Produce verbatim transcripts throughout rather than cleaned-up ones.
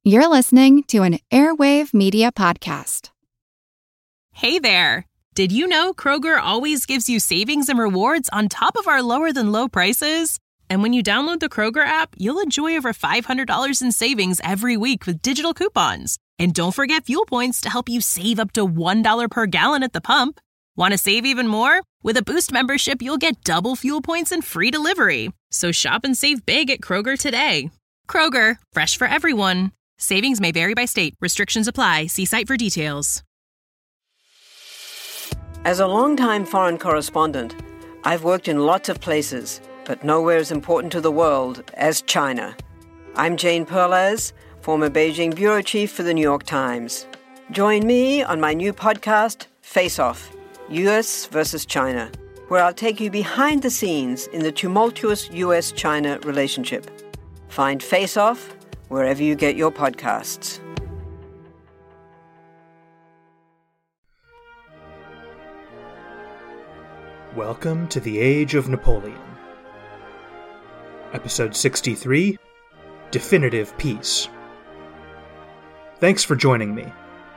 You're listening to an Airwave Media Podcast. Hey there! Did you know Kroger always gives you savings and rewards on top of our lower-than-low prices? And when you download the Kroger app, you'll enjoy over five hundred dollars in savings every week with digital coupons. And don't forget fuel points to help you save up to one dollar per gallon at the pump. Want to save even more? With a Boost membership, you'll get double fuel points and free delivery. So shop and save big at Kroger today. Kroger, fresh for everyone. Savings may vary by state. Restrictions apply. See site for details. As a longtime foreign correspondent, I've worked in lots of places, but nowhere as important to the world as China. I'm Jane Perlez, former Beijing bureau chief for the New York Times. Join me on my new podcast, Face Off, U S versus China, where I'll take you behind the scenes in the tumultuous U S China relationship. Find Face Off wherever you get your podcasts. Welcome to the Age of Napoleon. Episode sixty-three, Definitive Peace. Thanks for joining me.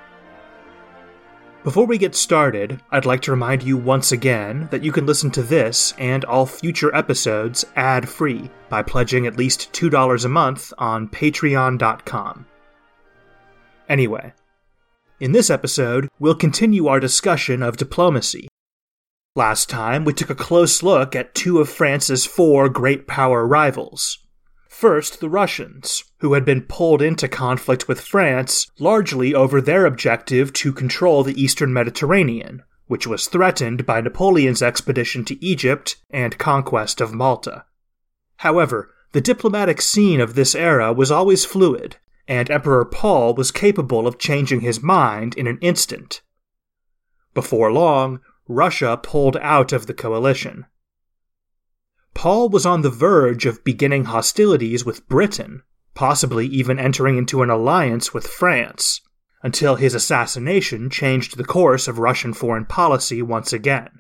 Before we get started, I'd like to remind you once again that you can listen to this and all future episodes ad-free by pledging at least two dollars a month on patreon dot com. Anyway, in this episode, we'll continue our discussion of diplomacy. Last time, we took a close look at two of France's four great power rivals. First, the Russians, who had been pulled into conflict with France largely over their objective to control the eastern Mediterranean, which was threatened by Napoleon's expedition to Egypt and conquest of Malta. However, the diplomatic scene of this era was always fluid, and Emperor Paul was capable of changing his mind in an instant. Before long, Russia pulled out of the coalition. Paul was on the verge of beginning hostilities with Britain, possibly even entering into an alliance with France, until his assassination changed the course of Russian foreign policy once again.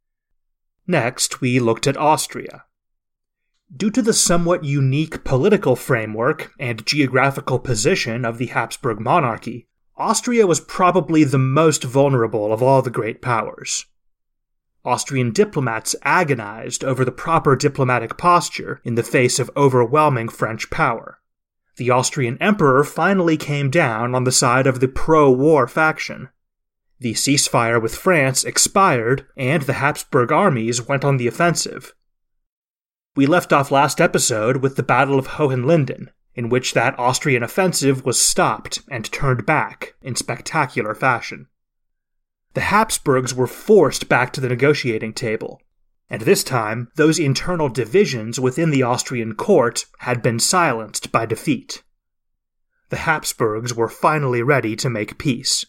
Next, we looked at Austria. Due to the somewhat unique political framework and geographical position of the Habsburg monarchy, Austria was probably the most vulnerable of all the great powers. Austrian diplomats agonized over the proper diplomatic posture in the face of overwhelming French power. The Austrian emperor finally came down on the side of the pro-war faction. The ceasefire with France expired, and the Habsburg armies went on the offensive. We left off last episode with the Battle of Hohenlinden, in which that Austrian offensive was stopped and turned back in spectacular fashion. The Habsburgs were forced back to the negotiating table, and this time those internal divisions within the Austrian court had been silenced by defeat. The Habsburgs were finally ready to make peace.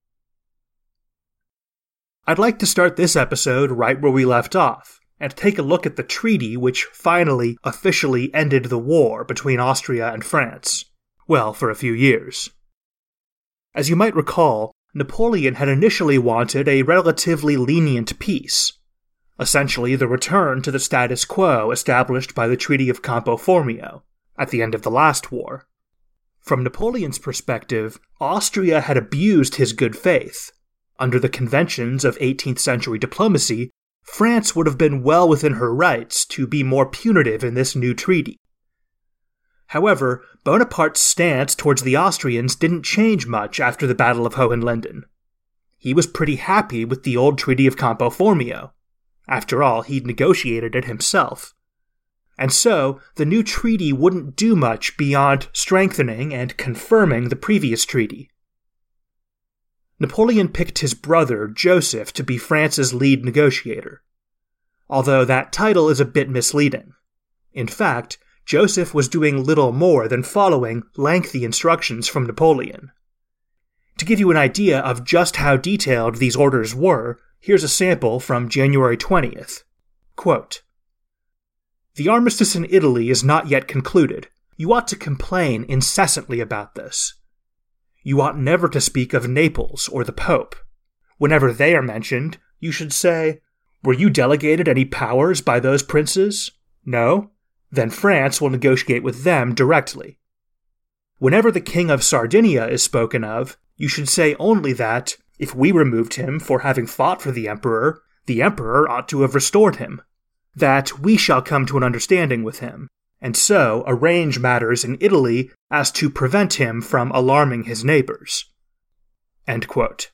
I'd like to start this episode right where we left off, and take a look at the treaty which finally officially ended the war between Austria and France. Well, for a few years. As you might recall, Napoleon had initially wanted a relatively lenient peace, essentially the return to the status quo established by the Treaty of Campo Formio at the end of the last war. From Napoleon's perspective, Austria had abused his good faith. Under the conventions of eighteenth century diplomacy, France would have been well within her rights to be more punitive in this new treaty. However, Bonaparte's stance towards the Austrians didn't change much after the Battle of Hohenlinden. He was pretty happy with the old Treaty of Campo Formio. After all, he'd negotiated it himself. And so, the new treaty wouldn't do much beyond strengthening and confirming the previous treaty. Napoleon picked his brother, Joseph, to be France's lead negotiator, although that title is a bit misleading. In fact, Joseph was doing little more than following lengthy instructions from Napoleon. To give you an idea of just how detailed these orders were, here's a sample from January twentieth. Quote, "The armistice in Italy is not yet concluded. You ought to complain incessantly about this. You ought never to speak of Naples or the Pope. Whenever they are mentioned, you should say, 'Were you delegated any powers by those princes? No? Then France will negotiate with them directly.' Whenever the King of Sardinia is spoken of, you should say only that, if we removed him for having fought for the emperor, the emperor ought to have restored him. That we shall come to an understanding with him, and so arrange matters in Italy as to prevent him from alarming his neighbors." End quote.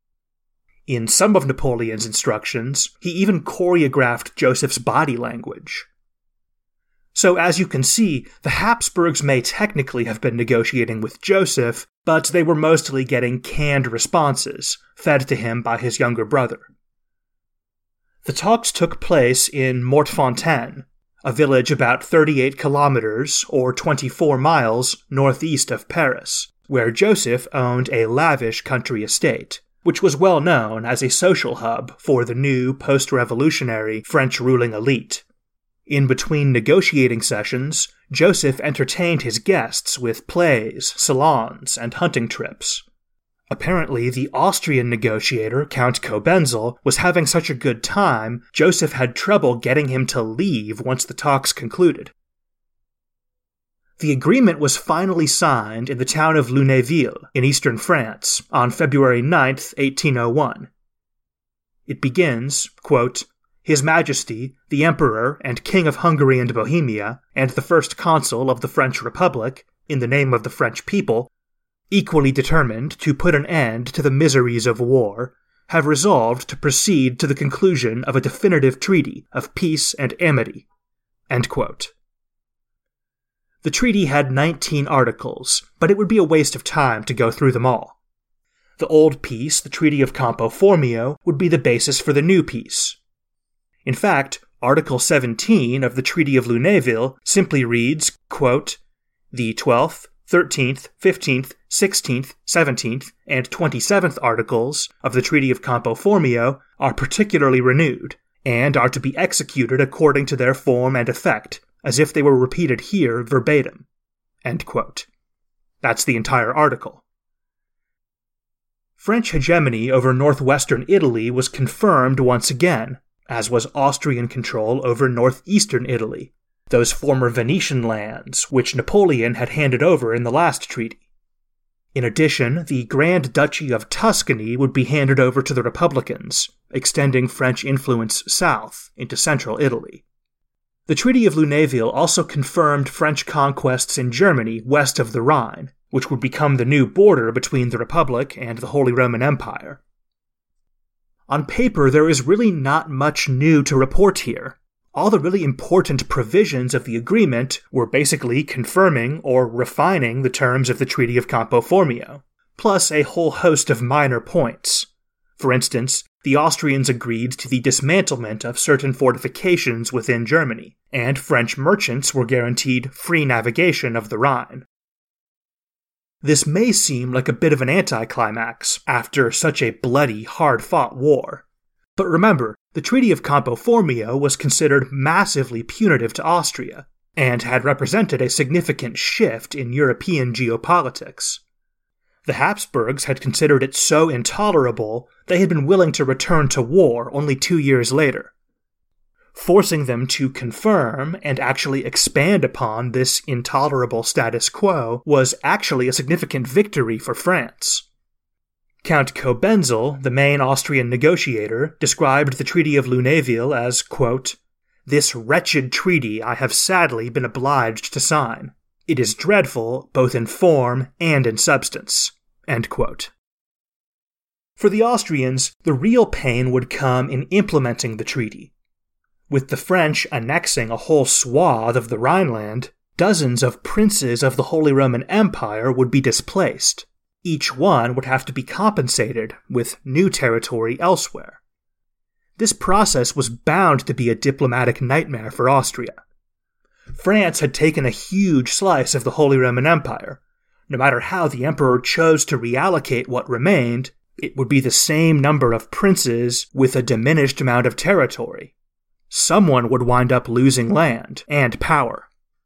In some of Napoleon's instructions, he even choreographed Joseph's body language. So as you can see, the Habsburgs may technically have been negotiating with Joseph, but they were mostly getting canned responses, fed to him by his younger brother. The talks took place in Mortefontaine, a village about thirty-eight kilometers, or twenty-four miles, northeast of Paris, where Joseph owned a lavish country estate, which was well known as a social hub for the new post-revolutionary French ruling elite. In between negotiating sessions, Joseph entertained his guests with plays, salons, and hunting trips. Apparently, the Austrian negotiator, Count Cobenzl, was having such a good time, Joseph had trouble getting him to leave once the talks concluded. The agreement was finally signed in the town of Lunéville, in eastern France, on February ninth, eighteen oh one. It begins, quote, "His Majesty, the Emperor and King of Hungary and Bohemia, and the First Consul of the French Republic, in the name of the French people, equally determined to put an end to the miseries of war, have resolved to proceed to the conclusion of a definitive treaty of peace and amity." End quote. The treaty had nineteen articles, but it would be a waste of time to go through them all. The old peace, the Treaty of Campo Formio, would be the basis for the new peace. In fact, Article seventeen of the Treaty of Lunéville simply reads, quote, "The twelfth, thirteenth, fifteenth, sixteenth, seventeenth, and twenty-seventh articles of the Treaty of Campo Formio are particularly renewed, and are to be executed according to their form and effect, as if they were repeated here verbatim." End quote. That's the entire article. French hegemony over northwestern Italy was confirmed once again, as was Austrian control over northeastern Italy, those former Venetian lands which Napoleon had handed over in the last treaty. In addition, the Grand Duchy of Tuscany would be handed over to the Republicans, extending French influence south into central Italy. The Treaty of Lunéville also confirmed French conquests in Germany west of the Rhine, which would become the new border between the Republic and the Holy Roman Empire. On paper, there is really not much new to report here. All the really important provisions of the agreement were basically confirming or refining the terms of the Treaty of Campo Formio, plus a whole host of minor points. For instance, the Austrians agreed to the dismantlement of certain fortifications within Germany, and French merchants were guaranteed free navigation of the Rhine. This may seem like a bit of an anticlimax after such a bloody, hard-fought war. But remember, the Treaty of Campo Formio was considered massively punitive to Austria, and had represented a significant shift in European geopolitics. The Habsburgs had considered it so intolerable they had been willing to return to war only two years later. Forcing them to confirm and actually expand upon this intolerable status quo was actually a significant victory for France. Count Cobenzl, the main Austrian negotiator, described the Treaty of Lunéville as, quote, "This wretched treaty I have sadly been obliged to sign. It is dreadful both in form and in substance." End quote. For the Austrians, the real pain would come in implementing the treaty. With the French annexing a whole swath of the Rhineland, dozens of princes of the Holy Roman Empire would be displaced. Each one would have to be compensated with new territory elsewhere. This process was bound to be a diplomatic nightmare for Austria. France had taken a huge slice of the Holy Roman Empire. No matter how the emperor chose to reallocate what remained, it would be the same number of princes with a diminished amount of territory. Someone would wind up losing land and power.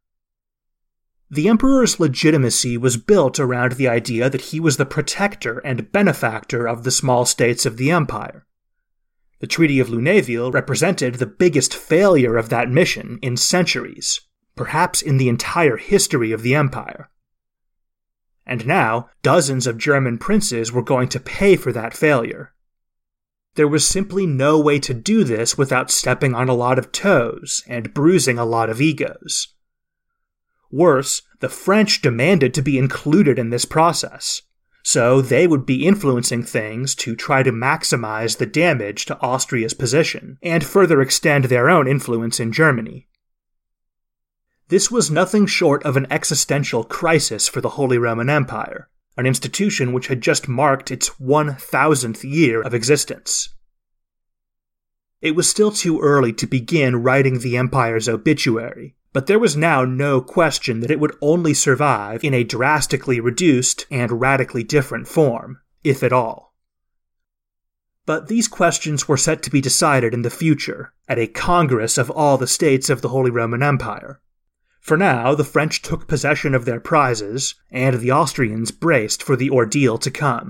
The emperor's legitimacy was built around the idea that he was the protector and benefactor of the small states of the empire. The Treaty of Lunéville represented the biggest failure of that mission in centuries, perhaps in the entire history of the empire. and now dozens of German princes were going to pay for that failure. There was simply no way to do this without stepping on a lot of toes and bruising a lot of egos. Worse, the French demanded to be included in this process, so they would be influencing things to try to maximize the damage to Austria's position and further extend their own influence in Germany. This was nothing short of an existential crisis for the Holy Roman Empire, an institution which had just marked its one thousandth year of existence. It was still too early to begin writing the empire's obituary, but there was now no question that it would only survive in a drastically reduced and radically different form, if at all. But these questions were set to be decided in the future, at a congress of all the states of the Holy Roman Empire. For now, the French took possession of their prizes, and the Austrians braced for the ordeal to come.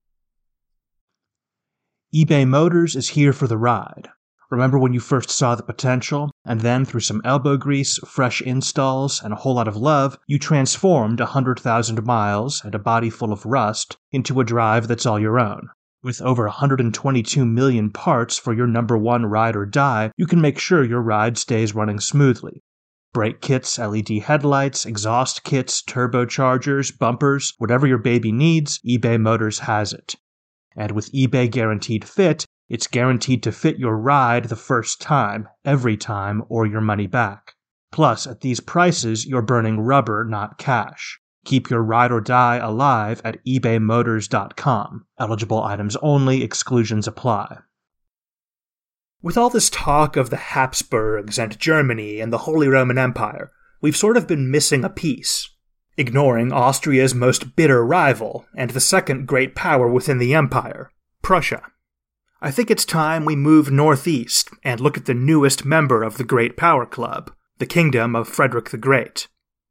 eBay Motors is here for the ride. Remember when you first saw the potential, and then through some elbow grease, fresh installs, and a whole lot of love, you transformed one hundred thousand miles and a body full of rust into a drive that's all your own. With over one hundred twenty-two million parts for your number one ride or die, you can make sure your ride stays running smoothly. Brake kits, L E D headlights, exhaust kits, turbochargers, bumpers, whatever your baby needs, eBay Motors has it. And with eBay Guaranteed Fit, it's guaranteed to fit your ride the first time, every time, or your money back. Plus, at these prices, you're burning rubber, not cash. Keep your ride or die alive at ebay motors dot com. Eligible items only, exclusions apply. With all this talk of the Habsburgs and Germany and the Holy Roman Empire, we've sort of been missing a piece, ignoring Austria's most bitter rival and the second great power within the empire, Prussia. I think it's time we move northeast and look at the newest member of the Great Power Club, the Kingdom of Frederick the Great.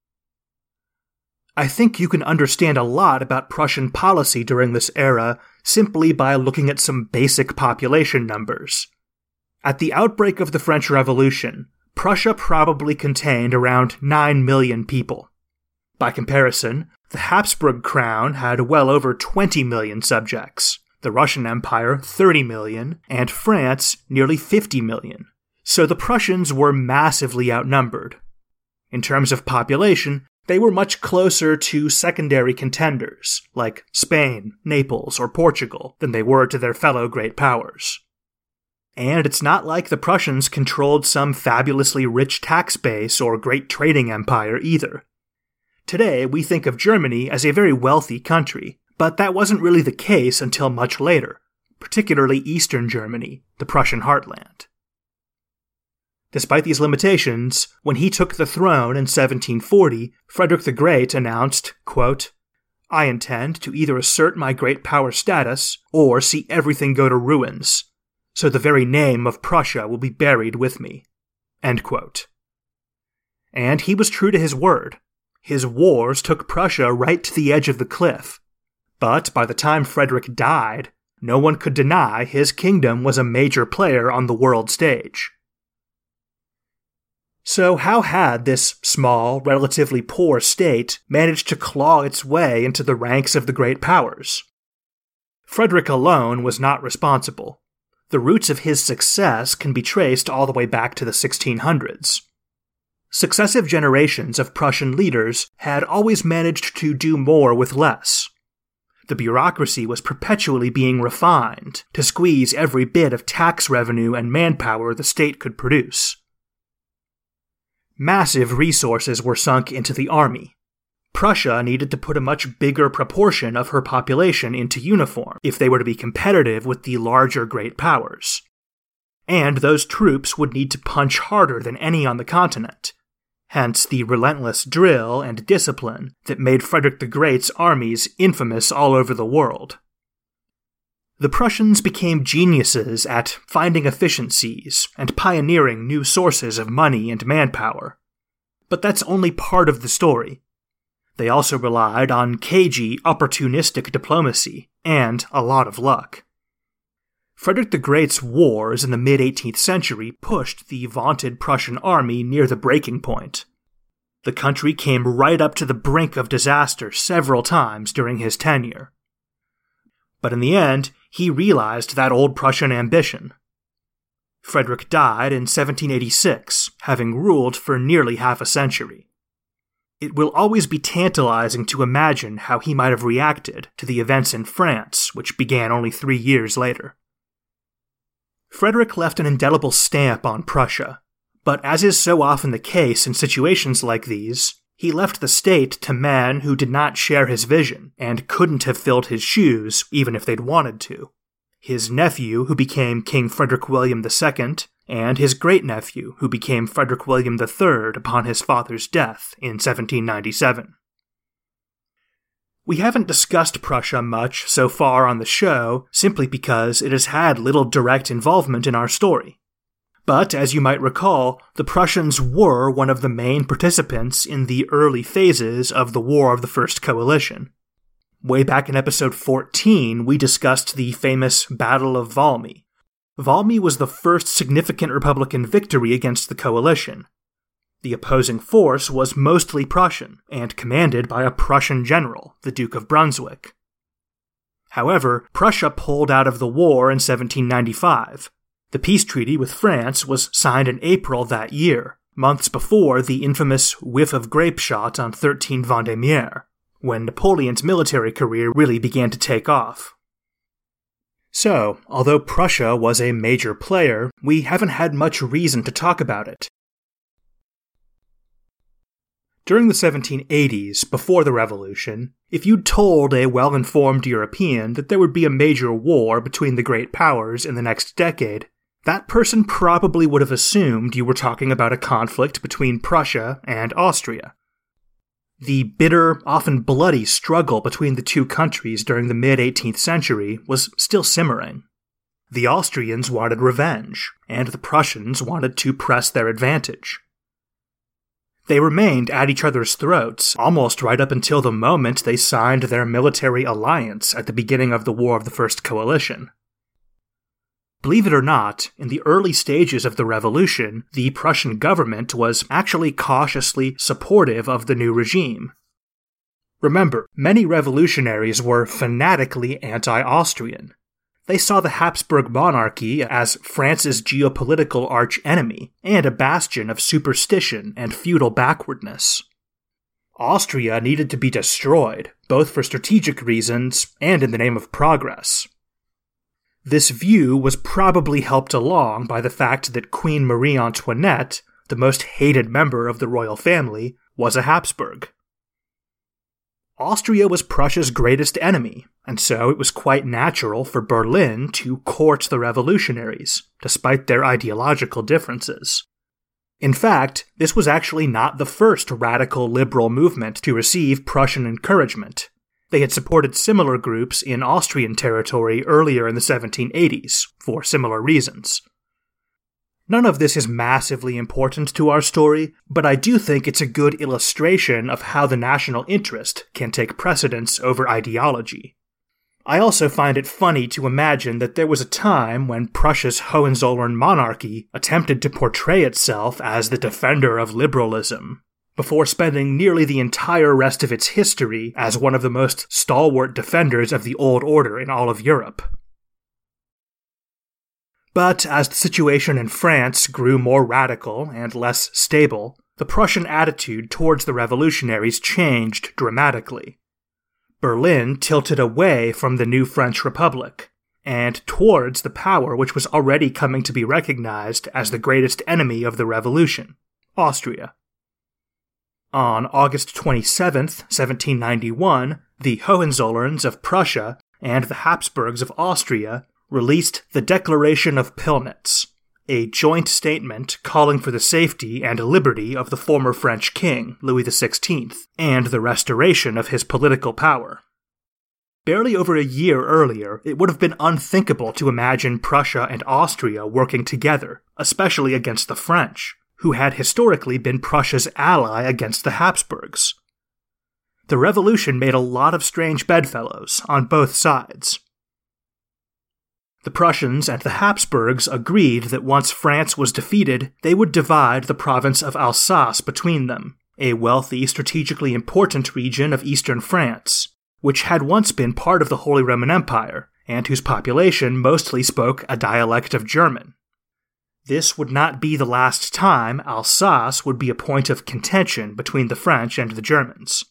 I think you can understand a lot about Prussian policy during this era simply by looking at some basic population numbers. At the outbreak of the French Revolution, Prussia probably contained around nine million people. By comparison, the Habsburg crown had well over twenty million subjects, the Russian Empire thirty million, and France nearly fifty million. So the Prussians were massively outnumbered. In terms of population, they were much closer to secondary contenders, like Spain, Naples, or Portugal, than they were to their fellow great powers. And it's not like the Prussians controlled some fabulously rich tax base or great trading empire either. Today, we think of Germany as a very wealthy country, but that wasn't really the case until much later, particularly Eastern Germany, the Prussian heartland. Despite these limitations, when he took the throne in seventeen forty, Frederick the Great announced, quote, "I intend to either assert my great power status or see everything go to ruins, so the very name of Prussia will be buried with me." End quote. And he was true to his word. His wars took Prussia right to the edge of the cliff. But by the time Frederick died, no one could deny his kingdom was a major player on the world stage. So how had this small, relatively poor state managed to claw its way into the ranks of the great powers? Frederick alone was not responsible. The roots of his success can be traced all the way back to the sixteen hundreds. Successive generations of Prussian leaders had always managed to do more with less. The bureaucracy was perpetually being refined to squeeze every bit of tax revenue and manpower the state could produce. Massive resources were sunk into the army. Prussia needed to put a much bigger proportion of her population into uniform if they were to be competitive with the larger great powers. And those troops would need to punch harder than any on the continent, hence the relentless drill and discipline that made Frederick the Great's armies infamous all over the world. The Prussians became geniuses at finding efficiencies and pioneering new sources of money and manpower. But that's only part of the story. They also relied on cagey, opportunistic diplomacy and a lot of luck. Frederick the Great's wars in the mid-eighteenth century pushed the vaunted Prussian army near the breaking point. The the country came right up to the brink of disaster several times during his tenure. But in the end, he realized that old Prussian ambition. Frederick died in seventeen eighty-six, having ruled for nearly half a century. It will always be tantalizing to imagine how he might have reacted to the events in France, which began only three years later. Frederick left an indelible stamp on Prussia, but as is so often the case in situations like these, he left the state to men who did not share his vision and couldn't have filled his shoes even if they'd wanted to. His nephew, who became King Frederick William the Second, and his great-nephew, who became Frederick William the Third upon his father's death in seventeen ninety-seven. We haven't discussed Prussia much so far on the show simply because it has had little direct involvement in our story. But, as you might recall, the Prussians were one of the main participants in the early phases of the War of the First Coalition. Way back in episode fourteen, we discussed the famous Battle of Valmy. Valmy was the first significant Republican victory against the coalition. The opposing force was mostly Prussian, and commanded by a Prussian general, the Duke of Brunswick. However, Prussia pulled out of the war in seventeen ninety-five. The peace treaty with France was signed in April that year, months before the infamous whiff of grape shot on thirteen Vendémiaire, when Napoleon's military career really began to take off. So, although Prussia was a major player, we haven't had much reason to talk about it. During the seventeen eighties, before the Revolution, if you'd told a well-informed European that there would be a major war between the great powers in the next decade, that person probably would have assumed you were talking about a conflict between Prussia and Austria. The bitter, often bloody struggle between the two countries during the mid-eighteenth century was still simmering. The Austrians wanted revenge, and the Prussians wanted to press their advantage. They remained at each other's throats almost right up until the moment they signed their military alliance at the beginning of the War of the First Coalition. Believe it or not, in the early stages of the revolution, the Prussian government was actually cautiously supportive of the new regime. Remember, many revolutionaries were fanatically anti-Austrian. They saw the Habsburg monarchy as France's geopolitical arch-enemy and a bastion of superstition and feudal backwardness. Austria needed to be destroyed, both for strategic reasons and in the name of progress. This view was probably helped along by the fact that Queen Marie Antoinette, the most hated member of the royal family, was a Habsburg. Austria was Prussia's greatest enemy, and so it was quite natural for Berlin to court the revolutionaries, despite their ideological differences. In fact, this was actually not the first radical liberal movement to receive Prussian encouragement. They had supported similar groups in Austrian territory earlier in the seventeen eighties, for similar reasons. None of this is massively important to our story, but I do think it's a good illustration of how the national interest can take precedence over ideology. I also find it funny to imagine that there was a time when Prussia's Hohenzollern monarchy attempted to portray itself as the defender of liberalism, before spending nearly the entire rest of its history as one of the most stalwart defenders of the old order in all of Europe. But as the situation in France grew more radical and less stable, the Prussian attitude towards the revolutionaries changed dramatically. Berlin tilted away from the new French Republic, and towards the power which was already coming to be recognized as the greatest enemy of the revolution, Austria. On August twenty-seventh, seventeen ninety-one, the Hohenzollerns of Prussia and the Habsburgs of Austria released the Declaration of Pillnitz, a joint statement calling for the safety and liberty of the former French king, Louis the Sixteenth, and the restoration of his political power. Barely over a year earlier, it would have been unthinkable to imagine Prussia and Austria working together, especially against the French, who had historically been Prussia's ally against the Habsburgs. The revolution made a lot of strange bedfellows on both sides. The Prussians and the Habsburgs agreed that once France was defeated, they would divide the province of Alsace between them, a wealthy, strategically important region of eastern France, which had once been part of the Holy Roman Empire, and whose population mostly spoke a dialect of German. This would not be the last time Alsace would be a point of contention between the French and the Germans.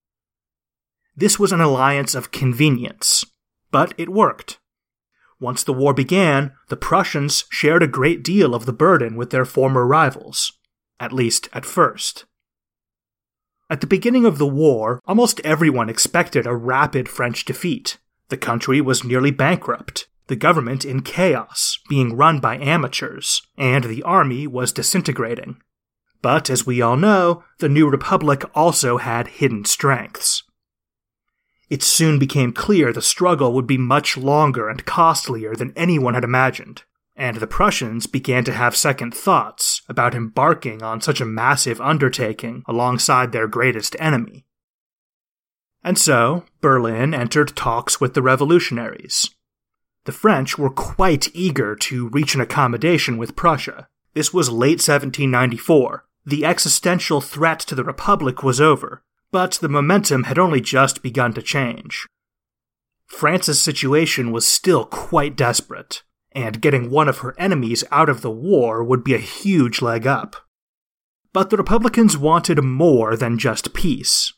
This was an alliance of convenience, but it worked. Once the war began, the Prussians shared a great deal of the burden with their former rivals, at least at first. At the beginning of the war, almost everyone expected a rapid French defeat. The country was nearly bankrupt, the government in chaos, being run by amateurs, and the army was disintegrating. But as we all know, the new republic also had hidden strengths. It soon became clear the struggle would be much longer and costlier than anyone had imagined, and the Prussians began to have second thoughts about embarking on such a massive undertaking alongside their greatest enemy. And so, Berlin entered talks with the revolutionaries. The French were quite eager to reach an accommodation with Prussia. This was late seventeen ninety-four. The existential threat to the Republic was over, but the momentum had only just begun to change. France's situation was still quite desperate, and getting one of her enemies out of the war would be a huge leg up. But the Republicans wanted more than just peace.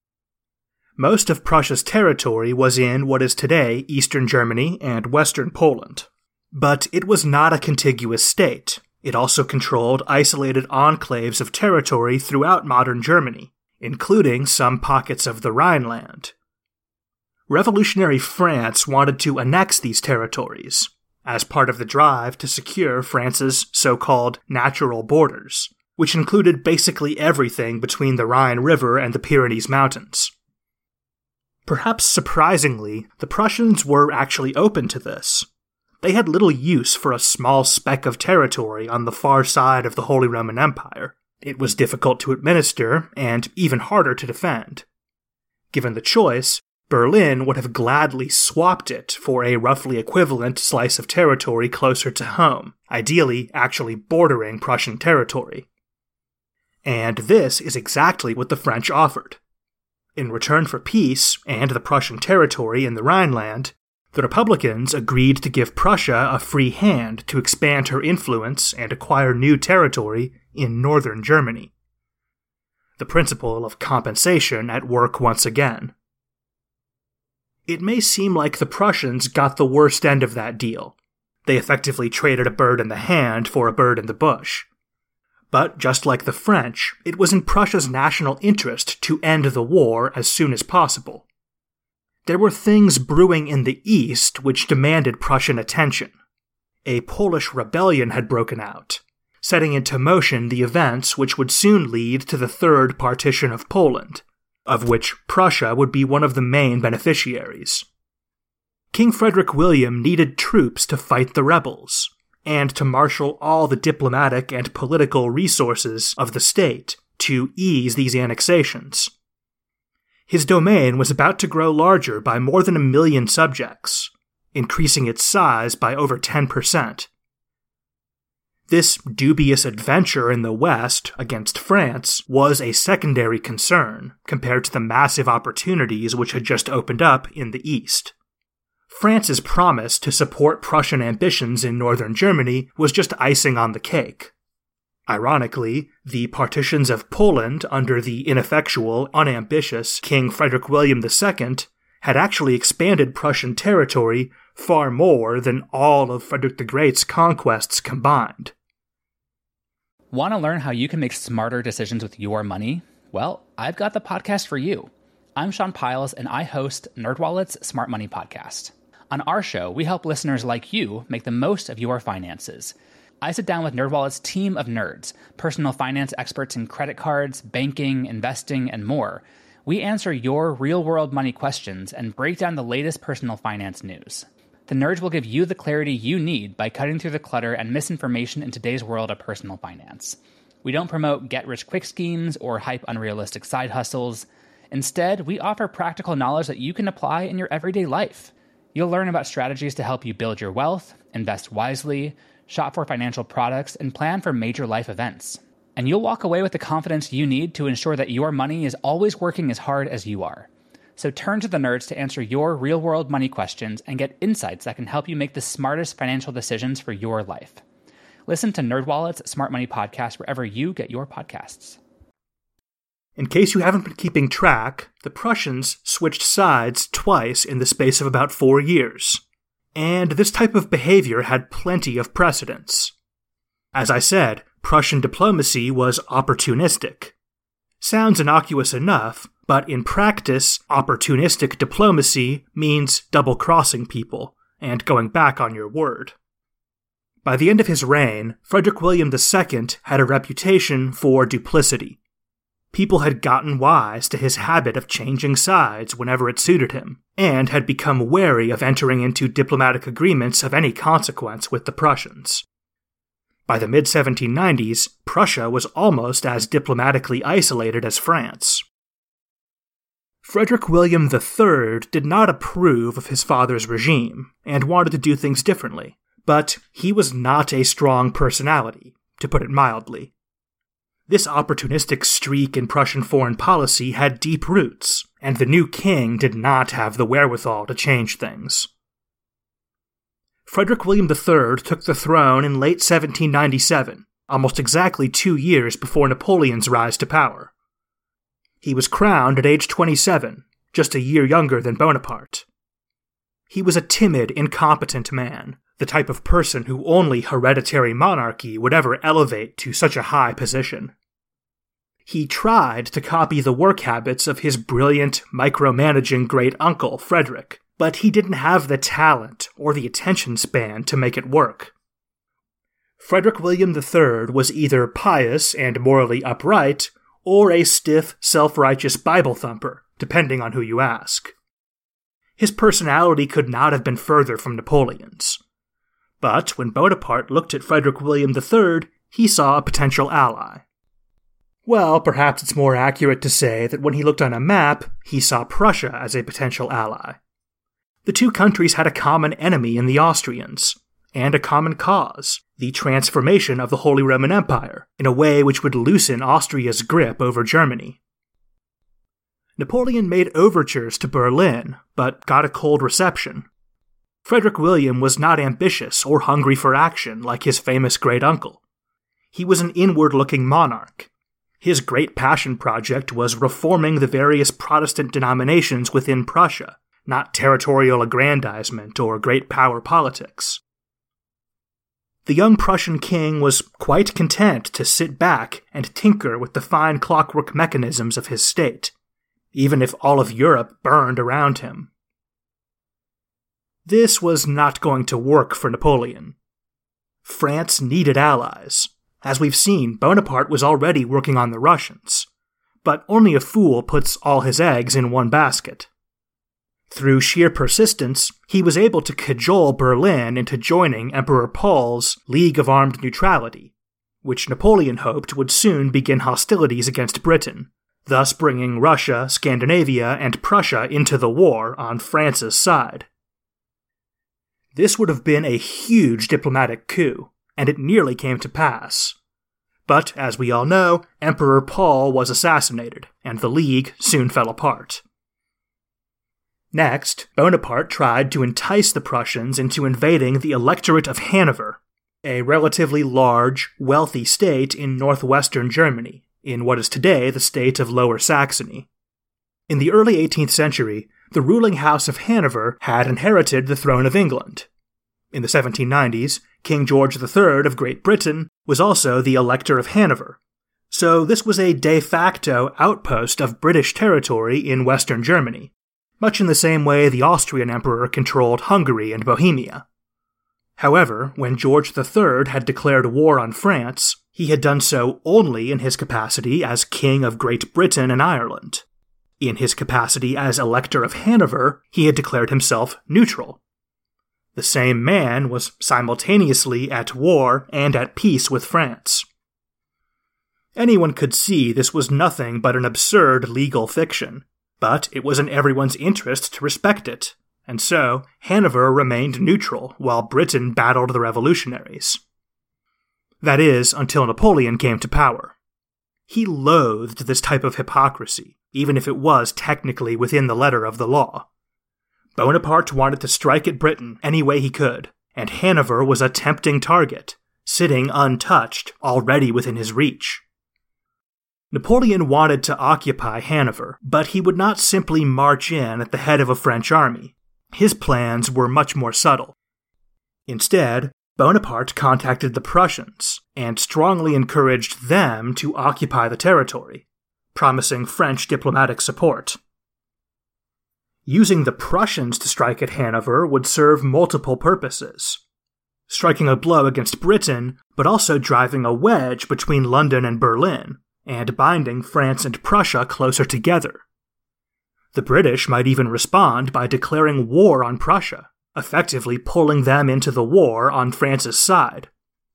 Most of Prussia's territory was in what is today eastern Germany and western Poland. But it was not a contiguous state. It also controlled isolated enclaves of territory throughout modern Germany, including some pockets of the Rhineland. Revolutionary France wanted to annex these territories, as part of the drive to secure France's so-called natural borders, which included basically everything between the Rhine River and the Pyrenees Mountains. Perhaps surprisingly, the Prussians were actually open to this. They had little use for a small speck of territory on the far side of the Holy Roman Empire. It was difficult to administer, and even harder to defend. Given the choice, Berlin would have gladly swapped it for a roughly equivalent slice of territory closer to home, ideally actually bordering Prussian territory. And this is exactly what the French offered. In return for peace and the Prussian territory in the Rhineland, the Republicans agreed to give Prussia a free hand to expand her influence and acquire new territory in northern Germany. The principle of compensation at work once again. It may seem like the Prussians got the worst end of that deal. They effectively traded a bird in the hand for a bird in the bush. But just like the French, it was in Prussia's national interest to end the war as soon as possible. There were things brewing in the east which demanded Prussian attention. A Polish rebellion had broken out, setting into motion the events which would soon lead to the Third Partition of Poland, of which Prussia would be one of the main beneficiaries. King Frederick William needed troops to fight the rebels, and to marshal all the diplomatic and political resources of the state to ease these annexations. His domain was about to grow larger by more than a million subjects, increasing its size by over ten percent. This dubious adventure in the West against France was a secondary concern compared to the massive opportunities which had just opened up in the East. France's promise to support Prussian ambitions in northern Germany was just icing on the cake. Ironically, the partitions of Poland under the ineffectual, unambitious King Frederick William the Second had actually expanded Prussian territory far more than all of Frederick the Great's conquests combined. Want to learn how you can make smarter decisions with your money? Well, I've got the podcast for you. I'm Sean Piles, and I host NerdWallet's Smart Money Podcast. On our show, we help listeners like you make the most of your finances. I sit down with NerdWallet's team of nerds, personal finance experts in credit cards, banking, investing, and more. We answer your real-world money questions and break down the latest personal finance news. The nerds will give you the clarity you need by cutting through the clutter and misinformation in today's world of personal finance. We don't promote get-rich-quick schemes or hype unrealistic side hustles. Instead, we offer practical knowledge that you can apply in your everyday life. You'll learn about strategies to help you build your wealth, invest wisely, shop for financial products, and plan for major life events. and you'll walk away with the confidence you need to ensure that your money is always working as hard as you are. So turn to the nerds to answer your real-world money questions and get insights that can help you make the smartest financial decisions for your life. Listen to NerdWallet's Smart Money Podcast wherever you get your podcasts. In case you haven't been keeping track, the Prussians switched sides twice in the space of about four years. And this type of behavior had plenty of precedents. As I said, Prussian diplomacy was opportunistic. Sounds innocuous enough, but in practice, opportunistic diplomacy means double-crossing people and going back on your word. By the end of his reign, Frederick William the Second had a reputation for duplicity. People had gotten wise to his habit of changing sides whenever it suited him, and had become wary of entering into diplomatic agreements of any consequence with the Prussians. By the mid seventeen nineties, Prussia was almost as diplomatically isolated as France. Frederick William the Third did not approve of his father's regime, and wanted to do things differently, but he was not a strong personality, to put it mildly. This opportunistic streak in Prussian foreign policy had deep roots, and the new king did not have the wherewithal to change things. Frederick William the Third took the throne in late seventeen ninety-seven, almost exactly two years before Napoleon's rise to power. He was crowned at age twenty-seven, just a year younger than Bonaparte. He was a timid, incompetent man, the type of person who only hereditary monarchy would ever elevate to such a high position. He tried to copy the work habits of his brilliant, micromanaging great-uncle, Frederick, but he didn't have the talent or the attention span to make it work. Frederick William the Third was either pious and morally upright, or a stiff, self-righteous Bible thumper, depending on who you ask. His personality could not have been further from Napoleon's. But when Bonaparte looked at Frederick William the Third, he saw a potential ally. Well, perhaps it's more accurate to say that when he looked on a map, he saw Prussia as a potential ally. The two countries had a common enemy in the Austrians, and a common cause, the transformation of the Holy Roman Empire, in a way which would loosen Austria's grip over Germany. Napoleon made overtures to Berlin, but got a cold reception. Frederick William was not ambitious or hungry for action like his famous great-uncle. He was an inward-looking monarch. His great passion project was reforming the various Protestant denominations within Prussia, not territorial aggrandizement or great power politics. The young Prussian king was quite content to sit back and tinker with the fine clockwork mechanisms of his state, even if all of Europe burned around him. This was not going to work for Napoleon. France needed allies. As we've seen, Bonaparte was already working on the Russians, but only a fool puts all his eggs in one basket. Through sheer persistence, he was able to cajole Berlin into joining Emperor Paul's League of Armed Neutrality, which Napoleon hoped would soon begin hostilities against Britain, thus bringing Russia, Scandinavia, and Prussia into the war on France's side. This would have been a huge diplomatic coup, and it nearly came to pass. But, as we all know, Emperor Paul was assassinated, and the League soon fell apart. Next, Bonaparte tried to entice the Prussians into invading the Electorate of Hanover, a relatively large, wealthy state in northwestern Germany, in what is today the state of Lower Saxony. In the early eighteenth century, the ruling House of Hanover had inherited the throne of England. In the seventeen nineties, King George the Third of Great Britain was also the Elector of Hanover, so this was a de facto outpost of British territory in western Germany, much in the same way the Austrian emperor controlled Hungary and Bohemia. However, when George the Third had declared war on France, he had done so only in his capacity as King of Great Britain and Ireland. In his capacity as Elector of Hanover, he had declared himself neutral. The same man was simultaneously at war and at peace with France. Anyone could see this was nothing but an absurd legal fiction, but it was in everyone's interest to respect it, and so Hanover remained neutral while Britain battled the revolutionaries. That is, until Napoleon came to power, He loathed this type of hypocrisy, even if it was technically within the letter of the law. Bonaparte wanted to strike at Britain any way he could, and Hanover was a tempting target, sitting untouched, already within his reach. Napoleon wanted to occupy Hanover, but he would not simply march in at the head of a French army. His plans were much more subtle. Instead, Bonaparte contacted the Prussians and strongly encouraged them to occupy the territory, promising French diplomatic support. Using the Prussians to strike at Hanover would serve multiple purposes. Striking a blow against Britain, but also driving a wedge between London and Berlin, and binding France and Prussia closer together. The British might even respond by declaring war on Prussia, effectively pulling them into the war on France's side.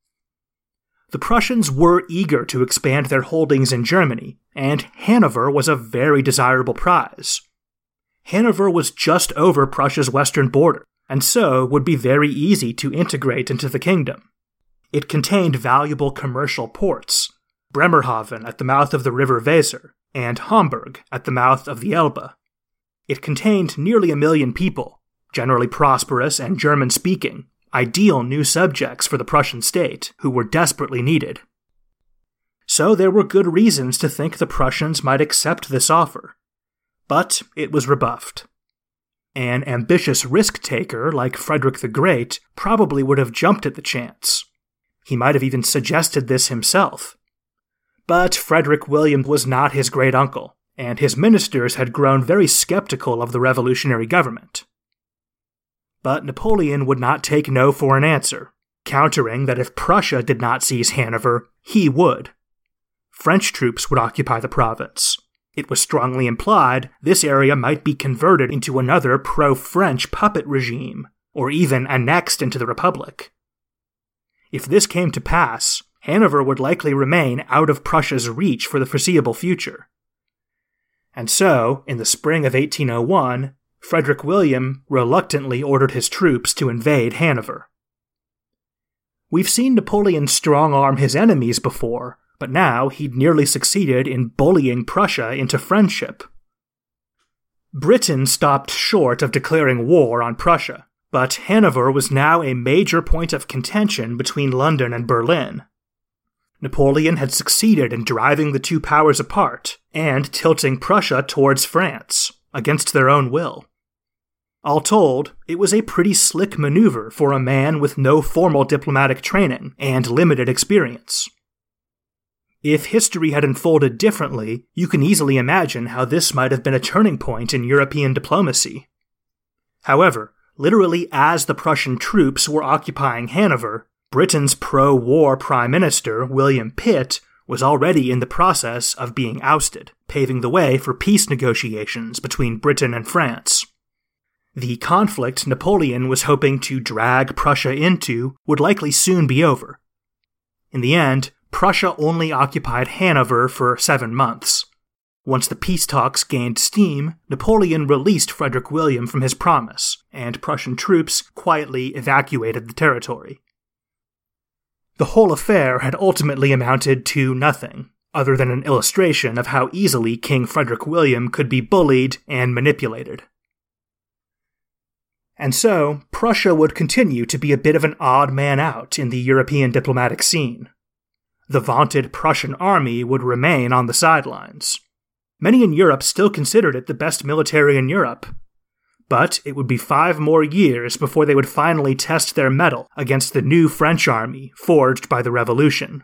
The Prussians were eager to expand their holdings in Germany, and Hanover was a very desirable prize. Hanover was just over Prussia's western border, and so would be very easy to integrate into the kingdom. It contained valuable commercial ports, Bremerhaven at the mouth of the river Weser, and Hamburg at the mouth of the Elbe. It contained nearly a million people, generally prosperous and German-speaking, ideal new subjects for the Prussian state, who were desperately needed. So there were good reasons to think the Prussians might accept this offer. But it was rebuffed. An ambitious risk-taker like Frederick the Great probably would have jumped at the chance. He might have even suggested this himself. But Frederick William was not his great-uncle, and his ministers had grown very skeptical of the revolutionary government. But Napoleon would not take no for an answer, countering that if Prussia did not seize Hanover, he would. French troops would occupy the province. It was strongly implied this area might be converted into another pro-French puppet regime, or even annexed into the Republic. If this came to pass, Hanover would likely remain out of Prussia's reach for the foreseeable future. And so, in the spring of eighteen oh one, Frederick William reluctantly ordered his troops to invade Hanover. We've seen Napoleon strong-arm his enemies before, but now he'd nearly succeeded in bullying Prussia into friendship. Britain stopped short of declaring war on Prussia, but Hanover was now a major point of contention between London and Berlin. Napoleon had succeeded in driving the two powers apart and tilting Prussia towards France, against their own will. All told, it was a pretty slick maneuver for a man with no formal diplomatic training and limited experience. If history had unfolded differently, you can easily imagine how this might have been a turning point in European diplomacy. However, literally as the Prussian troops were occupying Hanover, Britain's pro-war Prime Minister, William Pitt, was already in the process of being ousted, paving the way for peace negotiations between Britain and France. The conflict Napoleon was hoping to drag Prussia into would likely soon be over. In the end, Prussia only occupied Hanover for seven months. Once the peace talks gained steam, Napoleon released Frederick William from his promise, and Prussian troops quietly evacuated the territory. The whole affair had ultimately amounted to nothing, other than an illustration of how easily King Frederick William could be bullied and manipulated. And so, Prussia would continue to be a bit of an odd man out in the European diplomatic scene. The vaunted Prussian army would remain on the sidelines. Many in Europe still considered it the best military in Europe. But it would be five more years before they would finally test their mettle against the new French army forged by the Revolution.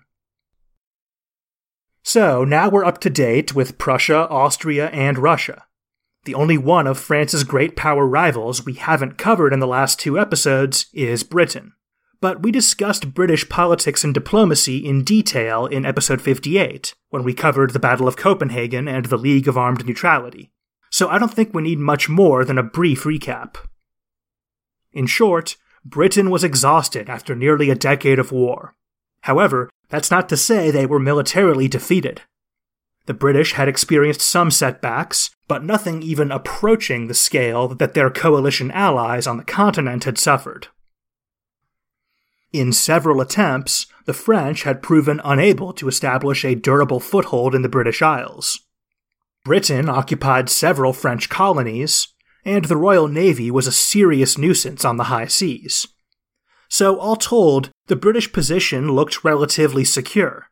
So now we're up to date with Prussia, Austria, and Russia. The only one of France's great power rivals we haven't covered in the last two episodes is Britain. But we discussed British politics and diplomacy in detail in episode fifty-eight, when we covered the Battle of Copenhagen and the League of Armed Neutrality. So I don't think we need much more than a brief recap. In short, Britain was exhausted after nearly a decade of war. However, that's not to say they were militarily defeated. The British had experienced some setbacks, but nothing even approaching the scale that their coalition allies on the continent had suffered. In several attempts, the French had proven unable to establish a durable foothold in the British Isles. Britain occupied several French colonies, and the Royal Navy was a serious nuisance on the high seas. So all told, the British position looked relatively secure.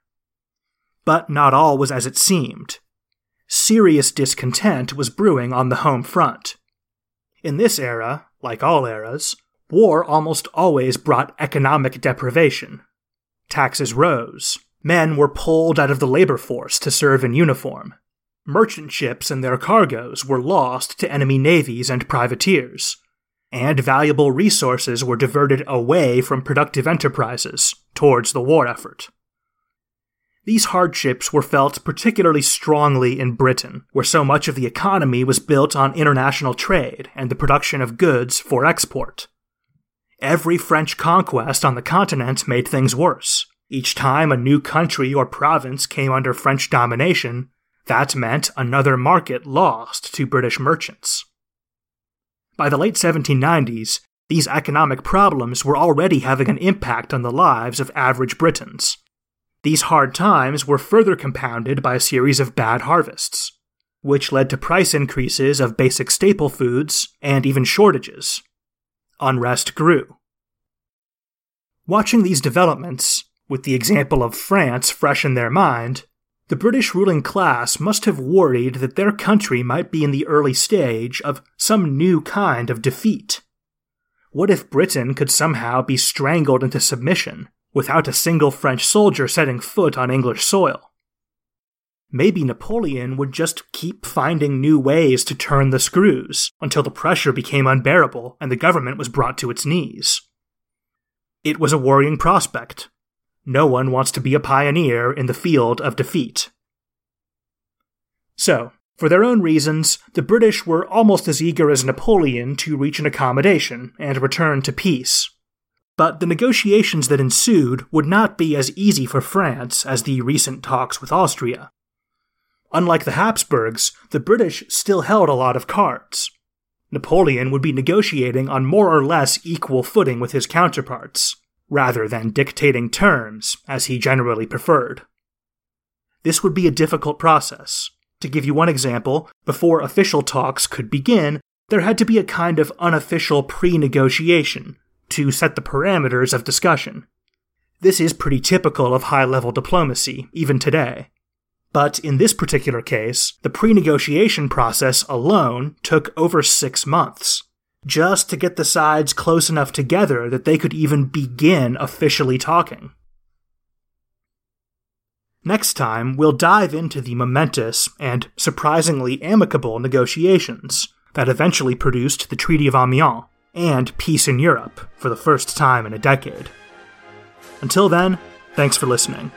But not all was as it seemed. Serious discontent was brewing on the home front. In this era, like all eras, war almost always brought economic deprivation. Taxes rose. Men were pulled out of the labor force to serve in uniform. Merchant ships and their cargoes were lost to enemy navies and privateers, and valuable resources were diverted away from productive enterprises towards the war effort. These hardships were felt particularly strongly in Britain, where so much of the economy was built on international trade and the production of goods for export. Every French conquest on the continent made things worse. Each time a new country or province came under French domination, that meant another market lost to British merchants. By the late seventeen nineties, these economic problems were already having an impact on the lives of average Britons. These hard times were further compounded by a series of bad harvests, which led to price increases of basic staple foods and even shortages. Unrest grew. Watching these developments, with the example of France fresh in their mind, the British ruling class must have worried that their country might be in the early stage of some new kind of defeat. What if Britain could somehow be strangled into submission without a single French soldier setting foot on English soil? Maybe Napoleon would just keep finding new ways to turn the screws until the pressure became unbearable and the government was brought to its knees. It was a worrying prospect. No one wants to be a pioneer in the field of defeat. So, for their own reasons, the British were almost as eager as Napoleon to reach an accommodation and return to peace. But the negotiations that ensued would not be as easy for France as the recent talks with Austria. Unlike the Habsburgs, the British still held a lot of cards. Napoleon would be negotiating on more or less equal footing with his counterparts, rather than dictating terms, as he generally preferred. This would be a difficult process. To give you one example, before official talks could begin, there had to be a kind of unofficial pre-negotiation to set the parameters of discussion. This is pretty typical of high-level diplomacy, even today. But in this particular case, the pre-negotiation process alone took over six months, just to get the sides close enough together that they could even begin officially talking. Next time, we'll dive into the momentous and surprisingly amicable negotiations that eventually produced the Treaty of Amiens and peace in Europe for the first time in a decade. Until then, thanks for listening.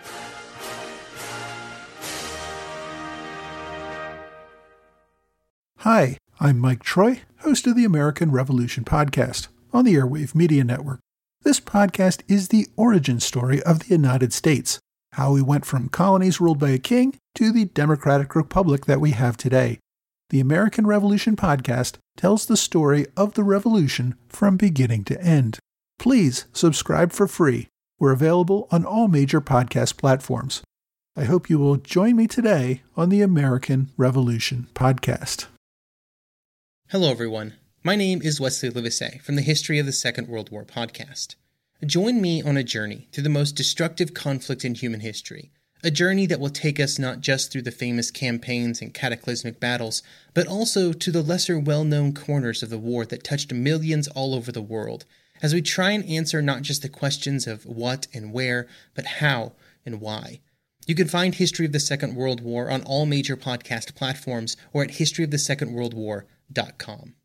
Hi, I'm Mike Troy, host of the American Revolution podcast on the Airwave Media Network. This podcast is the origin story of the United States, how we went from colonies ruled by a king to the democratic republic that we have today. The American Revolution podcast tells the story of the revolution from beginning to end. Please subscribe for free. We're available on all major podcast platforms. I hope you will join me today on the American Revolution podcast. Hello, everyone. My name is Wesley Livesey from the History of the Second World War podcast. Join me on a journey through the most destructive conflict in human history, a journey that will take us not just through the famous campaigns and cataclysmic battles, but also to the lesser well-known corners of the war that touched millions all over the world, as we try and answer not just the questions of what and where, but how and why. You can find History of the Second World War on all major podcast platforms or at history of the second world war dot com.